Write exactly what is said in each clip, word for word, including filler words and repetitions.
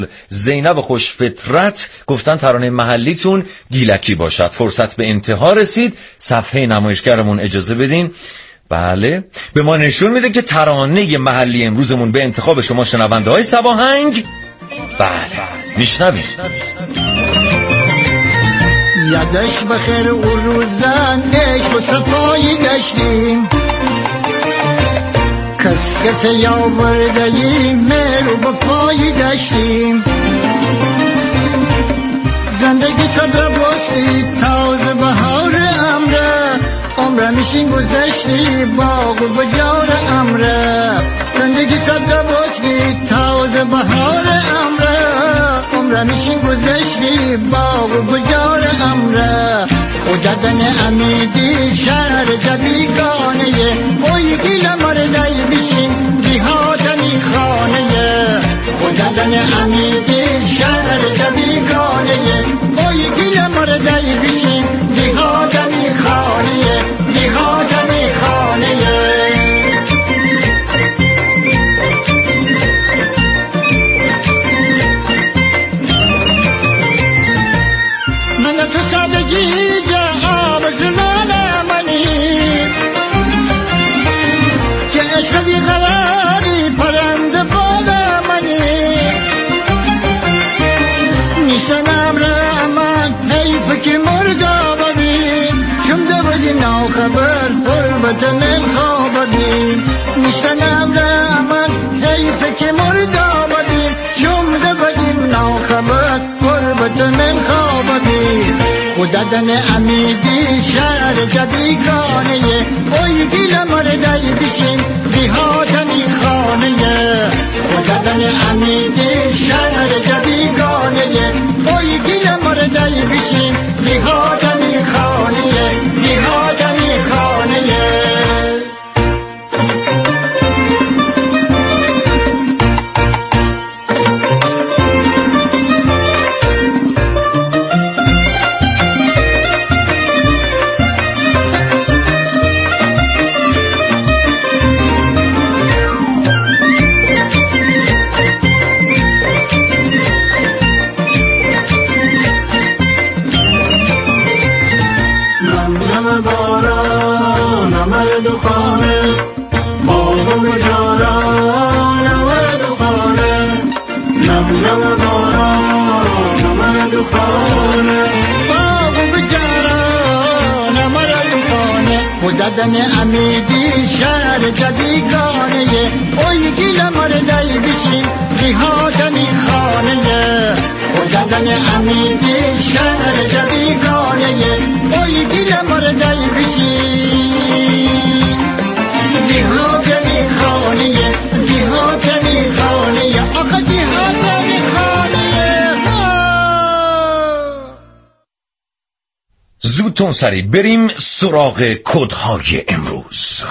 زینب خوش فطرت گفتن ترانه محلیتون گیلکی باشد. فرصت به انتها رسید. صفحه نمایشگرمون اجازه بدین. بله، به ما نشون میده که ترانه محلی امروزمون به انتخاب شما شنونده های سباهنگ بله میشنوید. یادش بخیر اون روزن عشق و صفایی داشتیم، کس کس یا بردهی مهر و بپایی داشتیم، زندگی سبز باستی تازه بهار امره، عمره میشین گذشتی باغ و بجار امره، زندگی سبز باستی تازه بهار امره، عمره میشین گذشتی باغ و بجار امره، خدا دن امیدی شهر جبیگانه، اوی گیل مردای بشین دیهاتمی خانه، خدا دن امیدی شهر جبیگانه، اوی گیل مردای بشین دیهاتمی خانه، دیهاتمی خانه. من تو سادگی بیقراری پرنده بال منی، نیستن امر من حیف که مردا ببین، شمده بدیم ناو خبر قربت من خواب ببین، نیستن امر من حیف که مردا ببین، شمده بدیم ناو خبر قربت من خواب ببین، خدا دن امیدی شهر جبیگانه، اوی گیل مردای بشین دیهاتمی خانه، خدا دن امیدی شهر جبیگانه، اوی گیل مردای بشین دیهاتمی خانه، دیهاتمی خانه. دن امیدی شهر جبیگانه، اوی گیل مردای بشین دیهاتمی خانه، خدا دن امیدی شهر جبیگانه، اوی گیل مردای بشین دیهاتمی خانه، دیهاتمی خانه، آخه دیهاتمی خانه. زودتون سریع بریم سراغ کدهای امروز.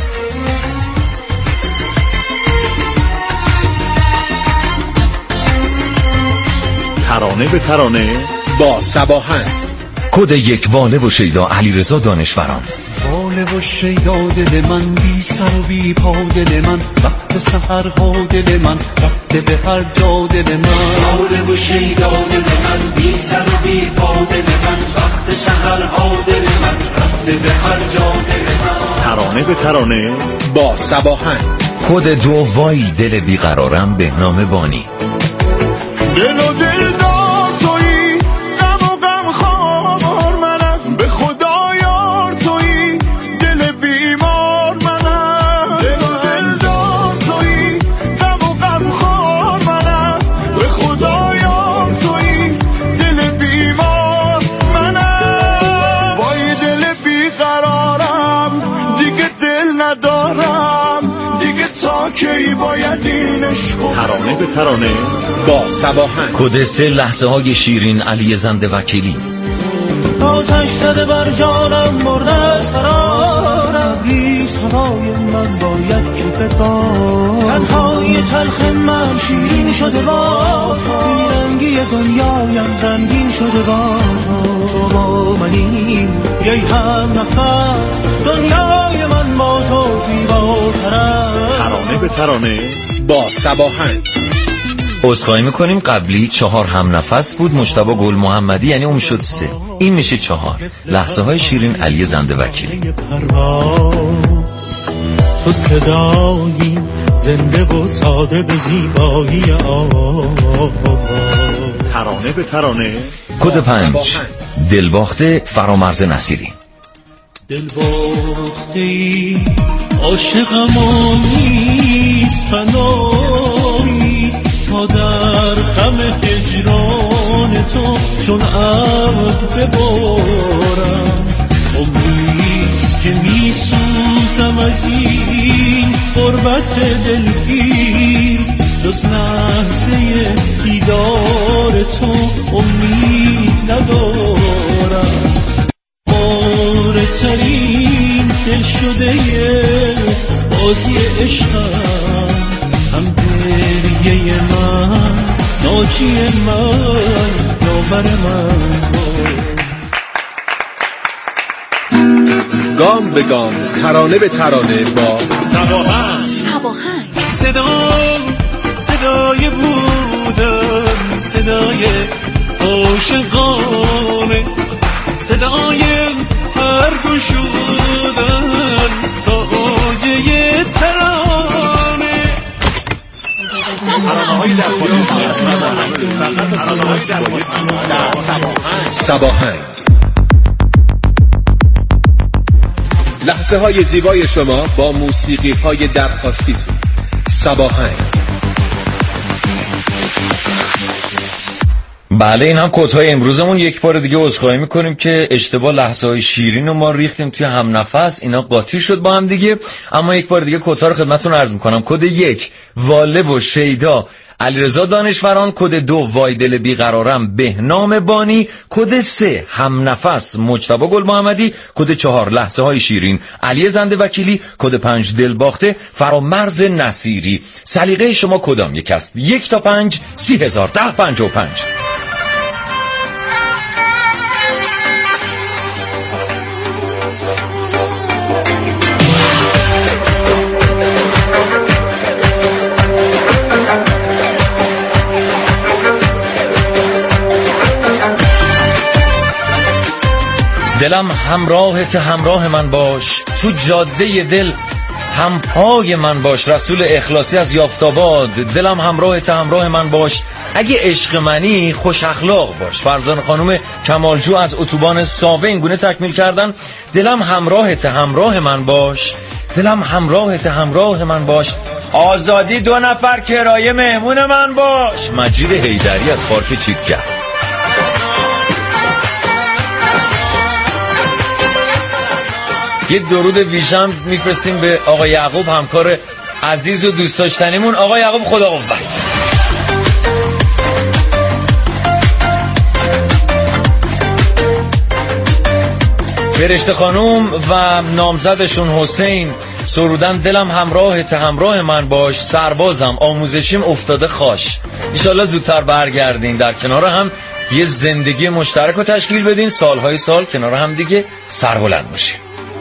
ترانه به ترانه با سباهنگ. کد یک واله و شیدا علیرضا دانشوران. واله و شیدا دل من بی سر و بی پا دل من، وقت سحرها دل من رفته به هر جا دل من، واله و شیدا دل من بی سر و بی پا دل من، وقت سحرها دل من رفته به هر جا دل من. ترانه به ترانه با سباهنگ. کد دو وای دل بیقرارم بهنام بانی. دل و دل دار تویی، غم و غم خوار منم، به خدا یار تویی، دل بیمار منم، دل و دل دار تویی، غم و غم خوار منم، به خدا یار تویی، دل بیمار منم، وای دل بیقرارم، دیگه دل ندارم، دیگه تا کی باید این عشقو. ترانه به ترانه با سباهنگ. کد سه لحظه های شیرین علی زنده وکیلی. آتش زده بر جانم مرده سرارم، ریز هوای من باید که ببارم، تنهای تلخ من شیرین شده با تو، بیرنگی دنیایم رنگین شده با تو، با منیم یه هم نفس، دنیای من با تو زیباتر است. ترانه به ترانه با سباهنگ. عذرخواهی میکنیم قبلی چهار هم نفس بود، مجتبی گل محمدی، یعنی اون شد سه، این میشه چهار. لحظه های شیرین علی زنده وکیلی. تو صدایی زنده و ساده به زیبایی آواز. ترانه به ترانه کد پنج دلباخته فرامرز نصیری. دلباختی عاشقم و نیست فنایی تا در غم هجران تو چون عبد ببارم. امیست که میسوزم از این غربت دلگیر، جز لحظه دیدار تو امید ندارم. ماره ترین دل شده بازی عشقم، هم گریه من ناجی من یاور من. گام به گام ترانه به ترانه با صباحن صباحن صدا صدای بودن، صدای عاشقانه، صدای هر گشودن تا اوجه ترانه. صباحن لحظه های زیبای شما با موسیقی های درخواستیتون. صباحن. بله این هم کدهای امروزمون. یک بار دیگه عذرخواهی میکنیم که اشتباه لحظه های شیرین رو ما ریختیم توی هم نفس، اینا قاطی شد با هم دیگه. اما یک بار دیگه کدها رو خدمتتون عرض میکنم. کد یک واله و شیدا علیرضا دانشوران، کد دو وایدل بیقرارم بهنام بانی، کد سه هم نفس مجتبی گل محمدی، کد چهار لحظه های شیرین علی زنده وکیلی، کد پنج دلباخته فرامرز نصیری. سلیقه شما کدام یک است؟ یک تا پنج سی هزار ده پنج و پنج. دلم همراهت همراه من باش، تو جاده دل هم پای من باش. رسول اخلاصی از یافتاباد. دلم همراهت همراه من باش، اگه عشق منی خوش اخلاق باش. فرزان خانم کمالجو از اتوبان ساوه این گونه تکمیل کردن. دلم همراهت همراه من باش، دلم همراهت همراه من باش. آزادی دو نفر کرایه مهمون من باش. مجید حیدری از پارک چیتگر. یه درود ویژم میفرستیم به آقا یعقوب، همکار عزیز و دوست داشتنیمون. آقا یعقوب خدا قوت. فرشته خانوم و نامزدشون حسین سرودن دلم همراهت همراه من باش. سربازم آموزشیم افتاده خاش. انشالله زودتر برگردین، در کنار هم یه زندگی مشترک رو تشکیل بدین، سالهای سال کنار هم دیگه سربلند باشین.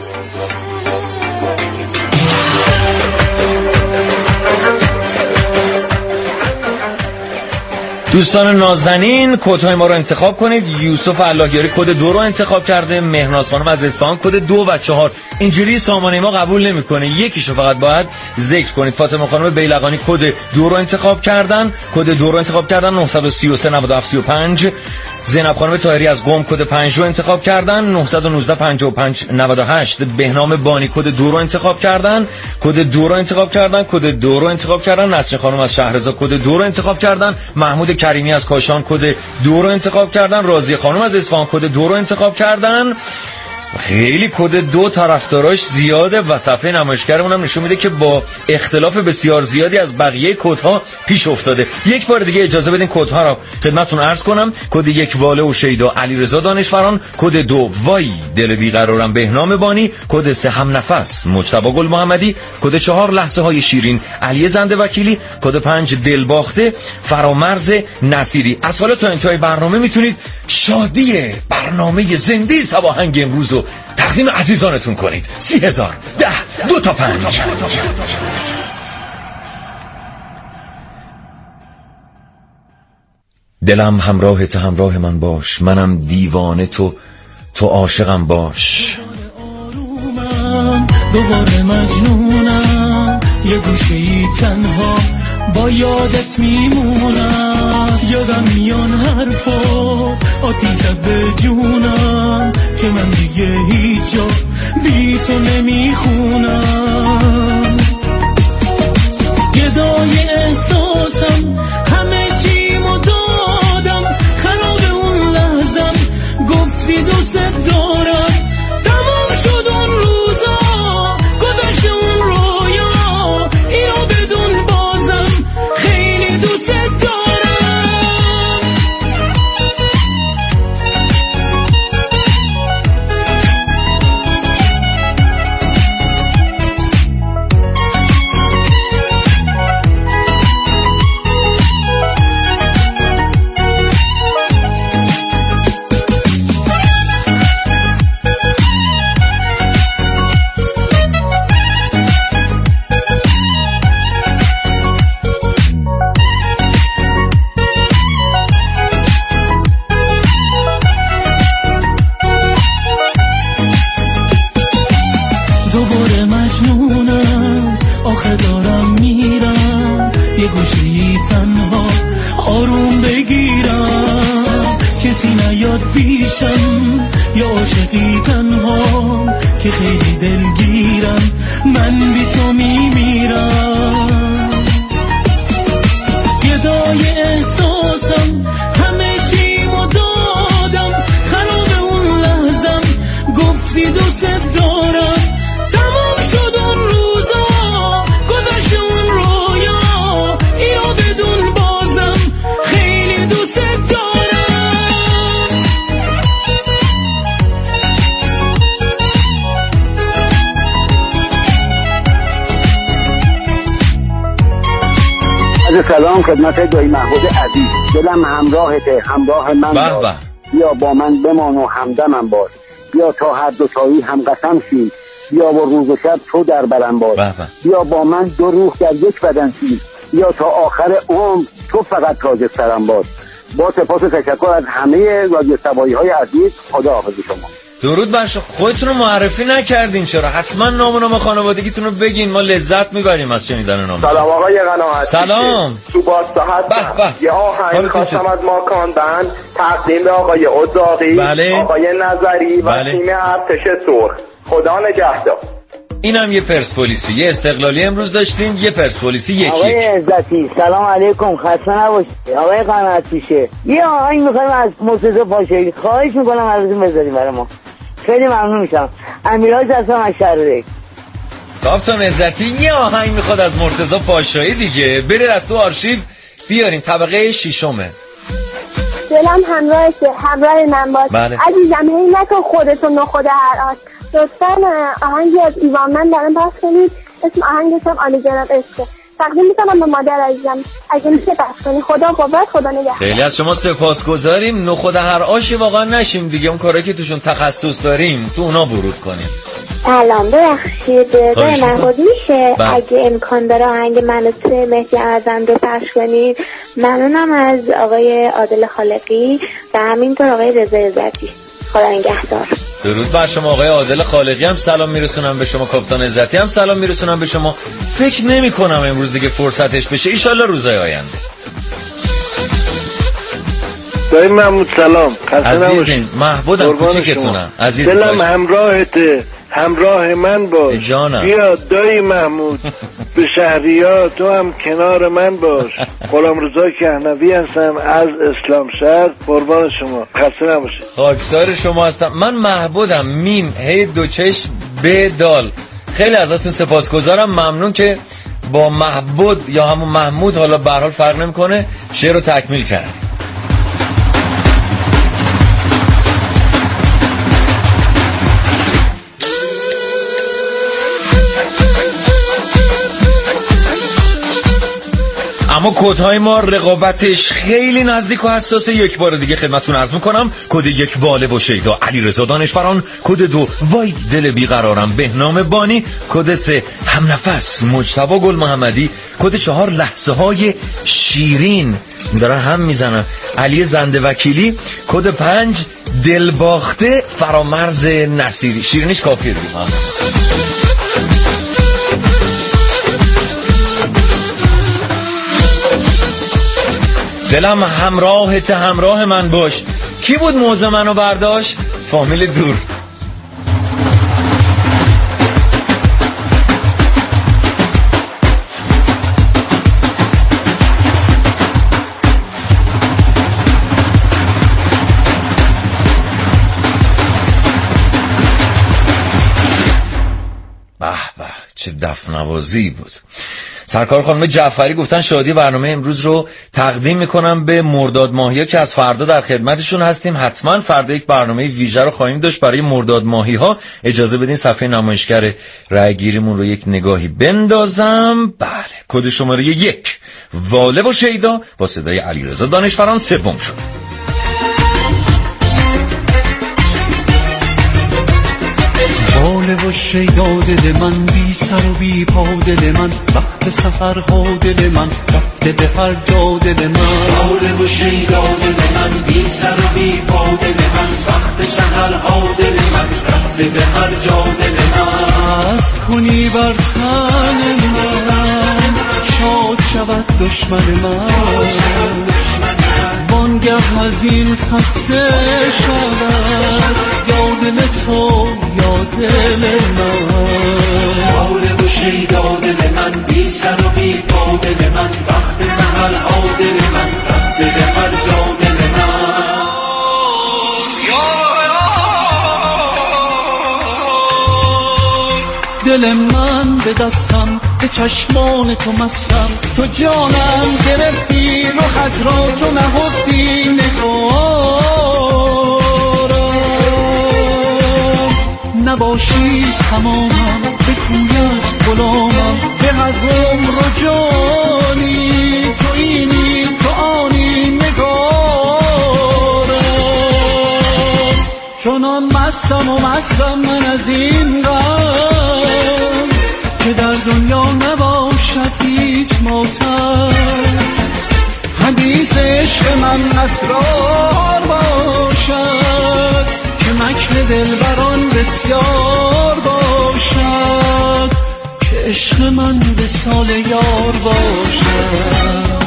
دوستان نازنین کدهای ما رو انتخاب کنید. یوسف اللهیاری کد دو رو انتخاب کرده، مهناز خانم از اصفهان کد دو و چهار. اینجوری سامانه ما قبول نمیکنه، یکیشو فقط باید ذکر کنید. فاطمه خانم بیلقانی کد دو رو انتخاب کردن، کد دو رو انتخاب کردن نه سه سه نه هفت سه پنج. زینب خانم طاهری از قم کد پنج رو انتخاب کردن، نه یک نه پنج پنج نه هشت. بهنام بانی کد دو رو انتخاب کردن، کد دو رو انتخاب کردن، کد دو رو انتخاب کردن. نصر خانم از شهرزا کد دو رو انتخاب کردن. محمود کریمی از کاشان کد دو رو انتخاب کردن. راضیه خانم از اصفهان کد دو رو انتخاب کردن. خیلی کد دو طرفداراش زیاده و صفحه نمایشگرمون هم نشون میده که با اختلاف بسیار زیادی از بقیه کدها پیش افتاده. یک بار دیگه اجازه بدین کدها رو خدمتتون عرض کنم. کد یک واله و شیدا علیرضا دانشوران، کد دو وای دل بیقرارم بهنام بانی، کد سه هم نفس مجتبی گل محمدی، کد چهار لحظه های شیرین علی زنده وکیلی، کد پنج دلباخته فرامرز نصیری. از حالا تا انتهای برنامه میتونید شادی برنامه زنده صباحنگ امروز رو تقدیم عزیزانتون کنید. سی هزار ده دو تا پنج. دلم همراهت، همراه من باش، منم دیوانه تو، تو عاشقم باش. دوباره مجنونم، یه گوشه ای تنها با یادت میمونم. یادم میان حرفا آتیش زد به جونم که من دیگه هیچ جا بی تو نمیخونم. گدای احساسم همه چیمو دادم، خراب اون لحظم گفتی دوست دارم. تمام شد اون روزا، گذشت اون رویا، اینو بدون بازم خیلی دوست دارم. دوباره مجنونم، آخه دارم میرم، یه گوشه‌ای تنها آروم بگیرم. کسی نیاد پیشم، یا عاشقی تنها که خیلی دلگیرم، من بی تو میمیرم. گدای احساسم همه چیمو دادم، خراب اون لحظم گفتی دوست دارم. تمام شد اون روزا، گذشت اون رویا، اینو بدون بازم خیلی دوست دارم. از سلام خدمت دایی محمود عزیز. دلم همراهته، همراه من باش، بیا با من بمان و همدمم باش. بیا تا هر دو تایی هم قسم شیم، بیا با روز و شب تو در برم باش. بیا با من دو روح در یک بدن شیم، بیا تا آخر عمر تو فقط تاج سرم باش. با سپاس و تشکر از همه رادیو سبایی های عزیز. خدا حافظ شما. درود بر شما. خودتون رو معرفی نکردین چرا؟ حتما نام و نام خانوادگیتون رو بگین، ما لذت میبریم از شنیدن نام. سلام آقای قناعتی. سلام. تو باستا هستم. یه آهنگ خواستم از ماکان بند تقدیم به آقای ازاقی، بله. آقای نظری و بله. تیم ارتش سرخ. خدا نگهدار. اینم یه پرسپولیسی، یه استقلالی امروز داشتیم، یه پرسپولیسی یکی. آقای عزتی سلام علیکم، خسته نباشید. آقای قناعتی شه یه آهنگ میخوایم از مرتضی پاشایی، خواهش میکنم ازتون بذاریم برای ما، خیلی ممنون میشم. امیرحاج هستم از شهرک. کاپتان عزتی یه آهنگ میخواد از مرتضی پاشایی دیگه، برید از تو آرشیو بیارین. طبقه ششمه. دلم همراهت، همراه من باش. بله. عزیزم هی نکن خودتون نخود هر آش. لطفاً آهنگی از ایوان من برام پخش کنید. اسم آهنگش هم عالی جناب عشقه. تقدیم میکنم به مادر عزیزم، اگه میشه پخش کنی. خدا قوت، خدا نگهدار. خیلی از شما سپاسگزاریم. نخود هر آشی واقعا نشیم دیگه، اون کارایی که توشون تخصص داریم تو اونا ورود کنیم. سلام، ببخشید دای محمود میشه اگه امکان داره آهنگ من توی مهدی اعظم رو پخش کنید؟ ممنونم از آقای عادل خالقی و همینطور آقای رضا عزتی. خدا نگهدار. درود بر شما آقای عادل خالقی، هم سلام میرسونم به شما. کاپیتان عزتی هم سلام میرسونم به شما. فکر نمی کنم امروز دیگه فرصتش بشه، ایشالله روزهای آینده. دایی محمود سلام، عزیزین. محبودم کوچیکتونم عزیز. دلم همراهته، همراه من باش. جانم. بیا دایی محمود به شهریا تو هم کنار من باش. غلامرضا کهنوی هستم از اسلام شهر. قربان شما، خسته نباشید. خاکسار شما هستم. من محبودم، میم هی دو چشم به دال. خیلی ازتون سپاسگزارم، ممنون که با محبود یا همون محمود، حالا به هر حال فرق نمیکنه، شعر رو تکمیل کرد. اما کدهای ما رقابتش خیلی نزدیک و حساسه. یک بار دیگه خدمتتون عرض میکنم. کد یک واله و شیدا علیرضا دانشفران، کد دو وای دل بیقرارم بهنام بانی، کد سه همنفس مجتبی گل محمدی، کد چهار لحظه های شیرین دارن هم میزنن علی زنده وکیلی، کد پنج دلباخته فرامرز نصیری. شیرینیش کافیه دیگه. دلم همراهت همراه من باش. کی بود موزه منو برداشت؟ فامیل دور. به به چه دفنوازی بود. سرکار خانم جعفری گفتن شادی برنامه امروز رو تقدیم میکنم به مرداد ماهی‌ها که از فردا در خدمتشون هستیم. حتما فردا یک برنامه ویژه رو خواهیم داشت برای مرداد ماهی‌ها. اجازه بدین صفحه نمایشگر رأی‌گیریمون رو یک نگاهی بندازم. بله، کد شماره یک واله و شیدا با صدای علیرضا دانشفران سوم شد. واله و شیدا دل من، بی سر و بی پا دل من، وقت سحرها دل من، رفته به هر جا دل من. واله و شیدا دل من، بی سر و بی پا دل من، وقت سحرها دل من، رفته به هر جا دل من. دست کنی بر تن من، شاد شود دشمن من، وانگه از این خسته شود، یا دل تو یا دل من. واله و شیدا دل من، بی سر و بی پا دل من، وقت سحرها دل من، رفته به هر جا دل من. دل من به دستم، به چشمان تو مستم، تو جانم گرفتی رو خط را تو نهفتی نگارم. نباشی تمامم، به کویت غلامم، به از عمر و جانی، تو اینی تو آنی نگارم. چنان مستم و مستم من از این غم، که در دنیا نباشد هیچ ماتم. حدیث عشق من اسرار باشد، که مکر دلبران بسیار باشد، که عشق من به سال یار باشد.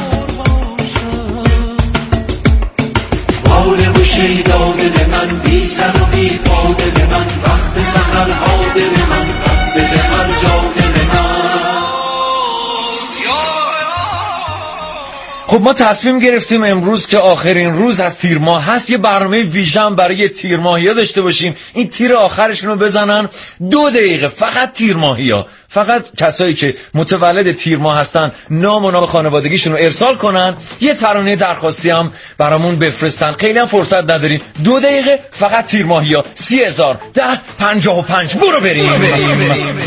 واله و شیدا دل من، بی سر و بی پا دل من، وقت سحرها دل من، رفته به هر جا دل من. خب ما تصمیم گرفتیم امروز که آخرین روز از تیر ماه هست یه برنامه ویژه برای تیر ماهی‌ها داشته باشیم. این تیر آخرشون رو بزنن دو دقیقه، فقط تیر ماهی‌ها، فقط کسایی که متولد تیر ماه هستن نام و نام خانوادگیشون رو ارسال کنن، یه ترانه درخواستی هم برامون بفرستن. خیلی هم فرصت نداریم، دو دقیقه فقط تیر ماهی‌ها. سی هزار ده پنجاه و پنج برو بریم, برو بریم. بریم.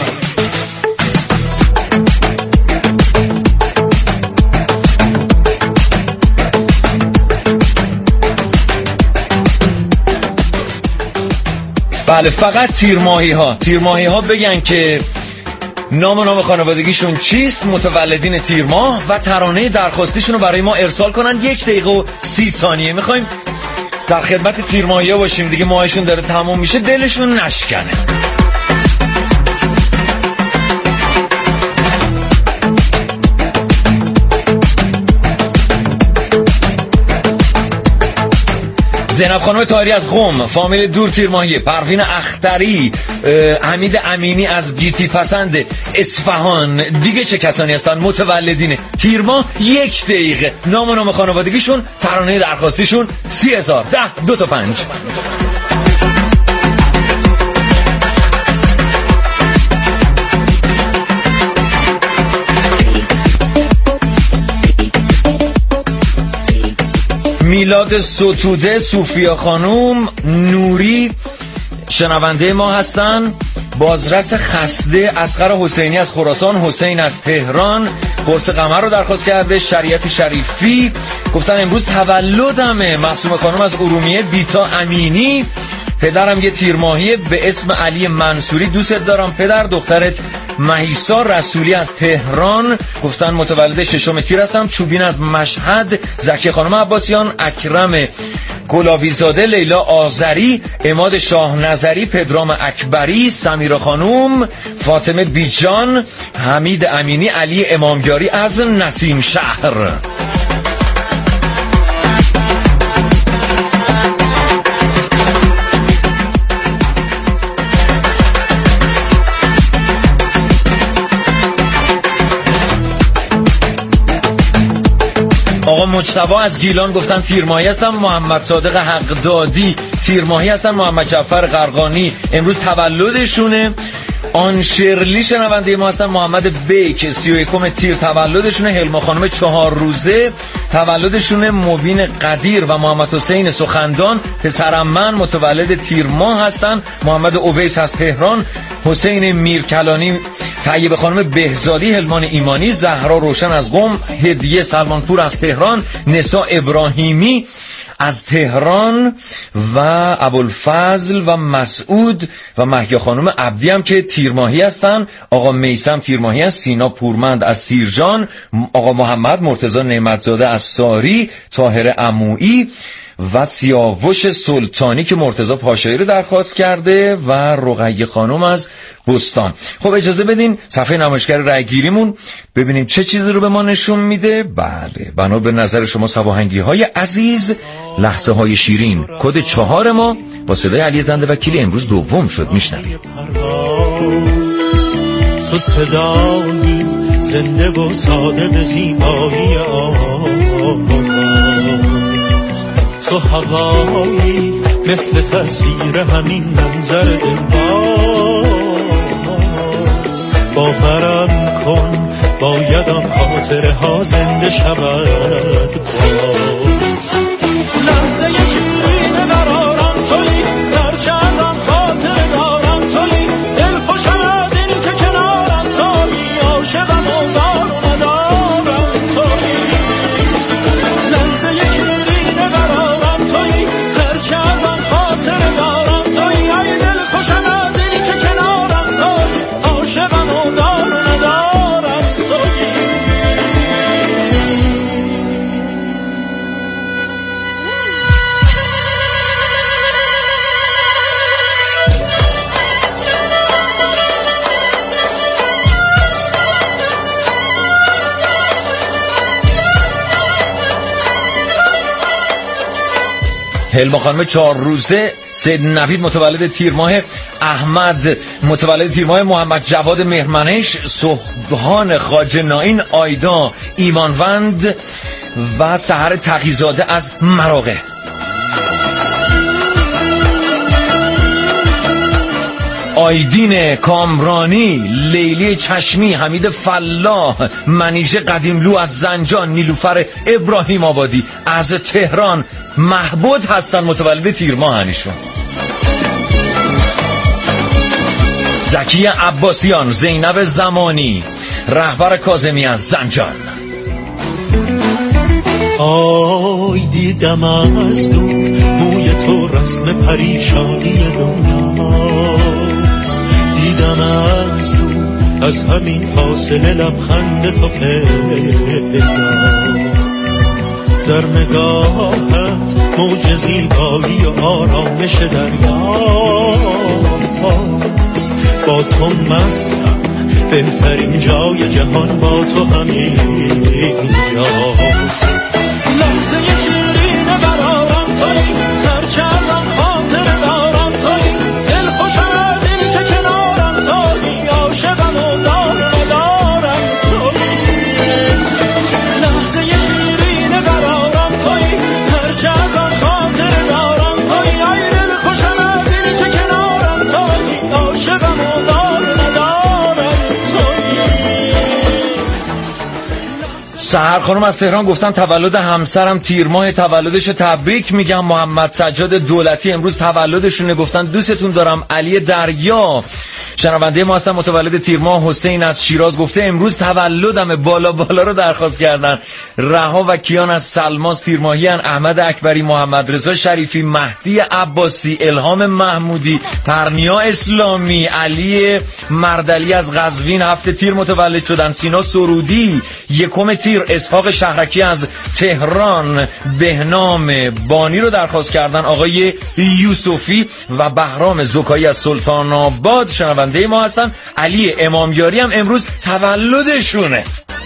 بله، فقط تیر ماهی ها تیر ماهی ها بگن که نام و نام خانوادگیشون چیست، متولدین تیر ماه، و ترانه درخواستیشون رو برای ما ارسال کنن. یک دقیقه و سی ثانیه. میخوایم در خدمت تیر ماهی ها باشیم دیگه، ماهشون داره تموم میشه، دلشون نشکنه. زینب خانم طاهری از قم، فامیل دور تیر ماهیه، پروین اختری، حمید امینی از گیتی پسند اصفهان. دیگه چه کسانی هستن متولدین تیر ماه؟ یک دقیقه نام و نام خانوادگیشون، ترانه درخواستیشون. سی هزار ده دو تا پنج. میلاد ستوده، صوفیا خانوم، نوری شنونده ما هستن. بازرس خسته، اصغر حسینی از خراسان، حسین از تهران قرص قمر رو درخواست کرده. شریعت شریفی گفتن امروز تولدمه. معصومه خانم از ارومیه. بیتا امینی پدرم یه تیرماهی به اسم علی منصوری، دوست دارم پدر. دخترت مهیسا رسولی از تهران گفتن متولد ششم تیر هستم. چوبین از مشهد. زکی خانم عباسیان. اکرم گلابی زاده. لیلا آذری. عماد شاه نظری. پدرام اکبری. سمیرا خانم. فاطمه بیجان. حمید امینی. علی امامیاری از نسیم شهر. آقا مجتبی از گیلان گفتن تیرماهی هستم. محمد صادق حقدادی تیرماهی هستن. محمد جعفر قرقانی امروز تولدشونه. آن شرلی شنونده ما هستن. محمد بیک سی و یکم تیر تولدشونه. هلما خانم چهار روزه تولدشونه. مبین قدیر و محمد حسین سخندان پسرم من متولد تیر ماه هستن. محمد اویس از تهران. حسین میرکلانی. طیب خانم بهزادی. هلمان ایمانی. زهرا روشن از قم. هدیه سلمانپور از تهران. نسا ابراهیمی از تهران و ابوالفضل و مسعود و مهیا خانم عبدی هم که تیرماهی هستن. آقا میسم تیرماهی است. سینا پورمند از سیرجان. آقا محمد مرتضی نعمتزاده از ساری. طاهر عمویی و سیاوش سلطانی که مرتضی پاشایی رو درخواست کرده و رقیه خانم از بستان. خب اجازه بدین صفحه نمایشگر رأیگیریمون ببینیم چه چیزی رو به ما نشون میده. بله، بنا به نظر شما سواهنگی های عزیز، لحظه های شیرین کد چهار ما با صدای علی زنده وکیلی امروز دوم شد. میشنوید. تو صدایی زنده و ساده به زیبایی آواز، تو هوایی مثل تصویر همین منظر دلباز. باورم کن بایدم خاطره ها زنده شود باز. لحظه شیرین قرارم تویی، هرچه ازم خاطره دارم تویی. دل خوشم از این که کنارم تویی، عاشقم و دار و ندارم تویی. لحظه شیرین قرارم تویی، هرچه ازم خاطره دارم تویی. ای دل خوشم از این که کنارم تویی، عاشقم و دار و ندارم تویی. هلما خانم چهار روزه. سید نوید متولد تیر ماه. احمد متولد تیر ماه. محمد جواد مهرمنش. سبحان خواجه ناین. آیدا ایمانوند و سحر تقیزاده از مراغه. آیدین کامرانی. لیلی چشمی. حمید فلاح. منیژه قدیملو از زنجان. نیلوفر ابراهیم آبادی از تهران. محبود هستن متولد تیر ماهنشون. زکی عباسیان. زینب زمانی. رهبر کاظمی از زنجان. آی دیدم از دور موی تو رسم پریشانی دنیاست. دیدم از دور از همین فاصله لبخند تو پیداست. در نگاهت موج زیبایی و آرامش دریاست. با تو مستم، بهترین جای جهان با تو همینجاست. لحظه شیرین قرارم تویی، هرچه ازم خاطره دارم تویی. دل خوشم از این که کنارم تویی، عاشقم و دار ندارم تویی. لحظه شیرین قرارم تویی، هرچه ازم خاطره دارم تویی. ای دل خوشم از این که کنارم تویی، عاشقم و دار ندارم تویی. سحر خانم از تهران گفتن تولد همسرم تیر ماه تولدش تبریک میگم. محمد سجاد دولتی امروز تولدشونه، گفتن دوستتون دارم. علی دریا شنونده ما هستن متولد تیر ماه. حسین از شیراز گفته امروز تولدمه، بالا بالا رو درخواست کردن. رها و کیان از سلماس تیر ماهیان. احمد اکبری، محمد رضا شریفی، مهدی عباسی، الهام محمودی، پرنیا اسلامی، علی مردلی از قزوین هفته تیر متولد شدن. سینا سرودی یکم تیر. اسحاق شهرکی از تهران. بهنام بانی رو درخواست کردن. آقای یوسفی و بهرام زکایی از سلطان آباد شنونده ما هستن. علی امامیاری هم امروز تولدشونه.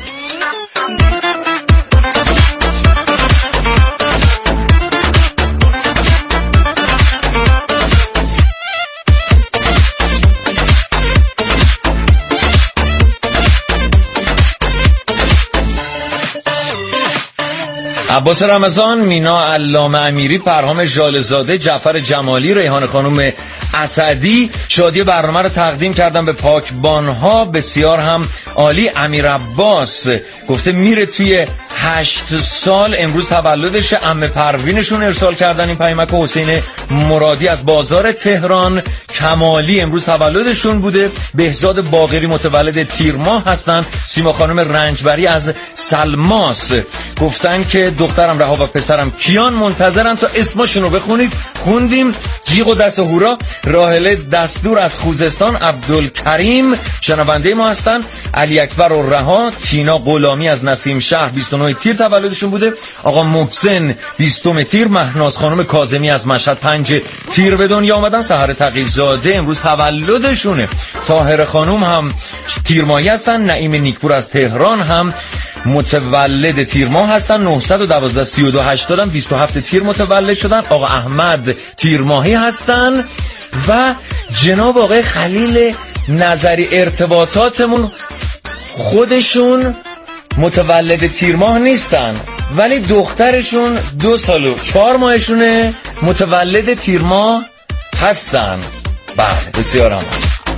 عباس رمضان، مینا علامه امیری، پرهام ژاله‌زاده، جعفر جمالی، ریحان خانم اسدی شادی برنامه رو تقدیم کردن به پاکبانها، بسیار هم عالی. امیر عباس گفته میره توی هشت سال امروز تولدش. عمه پروینشون ارسال کردن این پیامک. حسین مرادی از بازار تهران. کمالی امروز تولدشون بوده. بهزاد باقری متولد تیر ماه هستن. سیما خانم رنجبری از سلماس گفتن که دخترم رها و پسرم کیان منتظرن تا اسمشون رو بخونید. خوندیم. جیغ و دست هورا. راهله دستور از خوزستان. عبدالکریم شنونده ما هستن. علی اکبر و رها. تینا غلامی از نسیم شهر بیست و نه تیر تولدشون بوده. آقا محسن بیستم تیر. مهناز خانم کاظمی از مشهد پنج تیر به دنیا آمدن. سحر تقی‌زاده امروز تولدشونه. طاهر خانم هم تیر ماهی هستن. نعیم نیکپور از تهران هم متولد تیر ماه هستن. نهصد و دوازده سی و دو هشتاد بیست و هفت تیر متولد شدن. آقا احمد تیر ماهی هستن و جناب آقای خلیل نظری ارتباطاتمون خودشون متولد تیر ماه نیستن ولی دخترشون دو سال و چهار ماهشونه متولد تیر ماه هستن. بله بسیار هم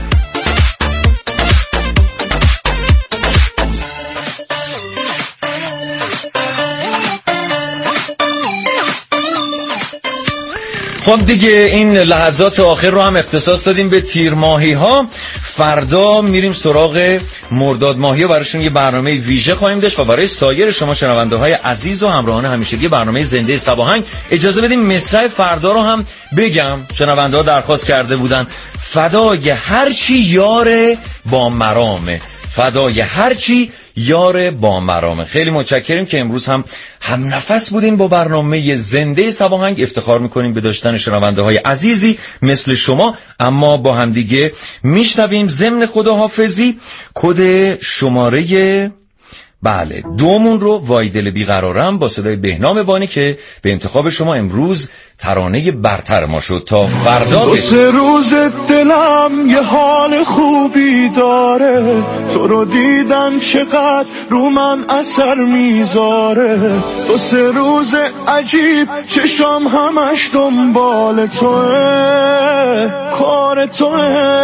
خب دیگه این لحظات آخر رو هم اختصاص دادیم به تیر ماهی ها. فردا میریم سراغ مرداد ماهی و براشون یه برنامه ویژه خواهیم داشت و برای سایر شما شنونده های عزیز و همراهان همیشگی برنامه زنده صباهنگ اجازه بدیم مصرع فردا رو هم بگم. شنونده ها درخواست کرده بودن فدای هرچی یار با مرامه، فدای هرچی یار با مرامه. خیلی متشکریم که امروز هم هم نفس بودین با برنامه زنده صباهنگ. افتخار میکنیم به داشتن شنونده های عزیزی مثل شما. اما با هم دیگه میشنویم ضمن خداحافظی کد شماره بله دومون رو وای دل بیقرارم با صدای بهنام بانی که به انتخاب شما امروز ترانه برتر ما شد. تا فردا دو سه روز دلم یه حال خوبی داره، تو رو دیدن چقدر رو من اثر میذاره. دو سه روز عجیب چشام همش دنبال توه، کار توه.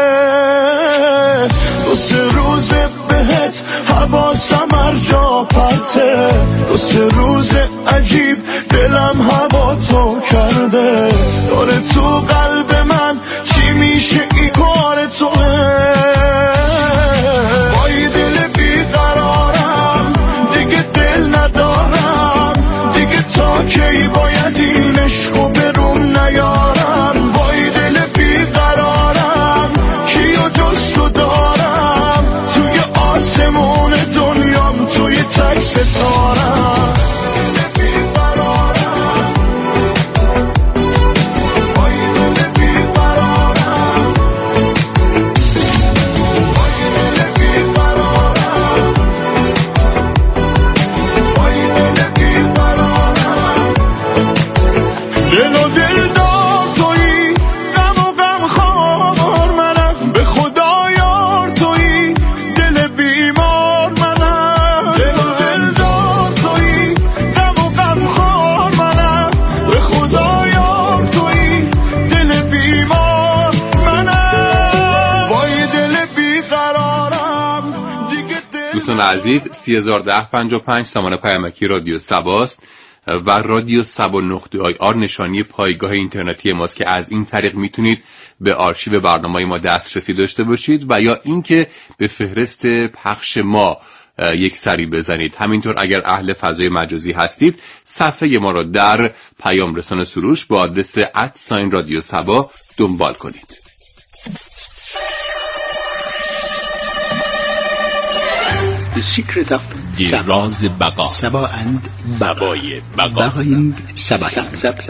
دو سه روز بهت حواسم هر جا پرته، دو سه روز عجیب دلم هوا تو کرده. داره تو قلب من چی میشه ای کار توه. وای دل بیقرارم دیگه دل ندارم، دیگه تا کی باید این عشقو برون نیارم. وای دل بیقرارم کیو جز تو دارم، توی آسمون دنیام توی تک ستارم. دوستان دوستان عزیز سی هزار و ده پنجاه و پنج سامان پیامکی رادیو سباست و رادیو سبا نقطه آی آر نشانی پایگاه اینترنتی ماست که از این طریق میتونید به آرشیو برنامه‌های ما دسترسی داشته باشید و یا اینکه به فهرست پخش ما یک سری بزنید. همینطور اگر اهل فضای مجازی هستید صفحه ما را در پیام رسان سروش با آدرس ات ساین رادیو سبا دنبال کنید. راز بقا سبا اند بقای بقا بقایند سبا